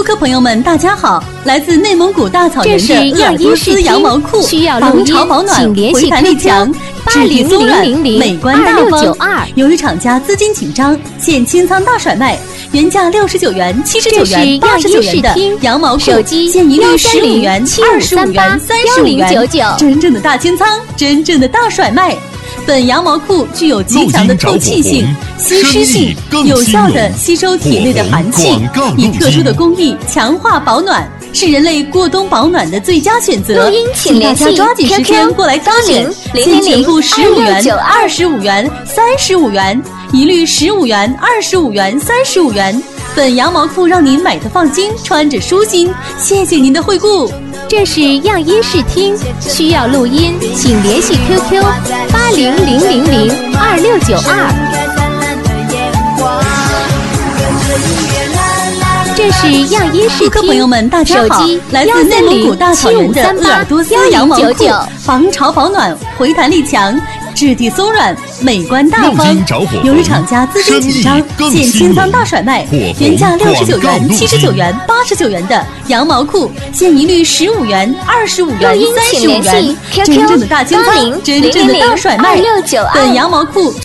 客朋友们，大家好！来自内蒙古大草原的鄂尔多斯羊毛裤，防潮保暖，回弹力强，质地松软，美观大方。由于厂家资金紧张，现清仓大甩卖，原价69元、79元、89元的羊毛裤，现一律15元、25元、35元，真正的大清仓，真正的大甩卖。本羊毛裤具有极强的透气性、吸湿性，有效地吸收体内的寒气，以特殊的工艺强化保暖，是人类过冬保暖的最佳选择。请大家抓紧时间过来挑选，现全部15元、25元、35元，一律15元、25元、35元。本羊毛裤让您买得放心，穿着舒心。谢谢您的惠顾。 这是样音视听，需要录音，请联系 QQ8000022692。这是样音视听， 顾客朋友们，大家好！来自内蒙古大草原的鄂尔多斯羊毛裤，防潮保暖，回弹力强，质地松软，美观大方。由于厂家资金紧张，现清仓大甩卖，原价69元、79元、89元的羊毛裤，现一律15元、25元、35元，真正的大清仓，真正的大甩卖。本羊毛裤